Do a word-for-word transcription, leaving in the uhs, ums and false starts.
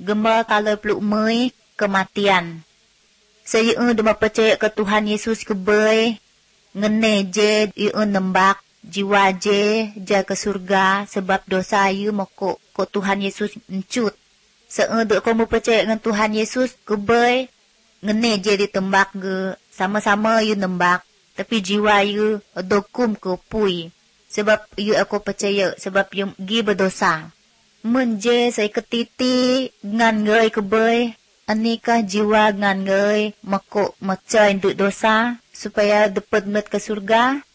Gemar kalau peluk mui kematian. Saya dah percaya ke Tuhan Yesus kebay. Ngene je yu nembak jiwa je ja ke surga sebab dosa yu mokok ko Tuhan Yesus encut. Seendek kamu percaya dengan Tuhan Yesus kebay. Ngene je ditembak ge sama-sama yu nembak. Tapi jiwa yu dokum ke pui. Sebab yu aku percaya sebab yu gi berdosa. Menje saya ketiti ngan ngai kebay. Anikah jiwa ngan ngai makok macai duk dosa supaya dapat met ke surga.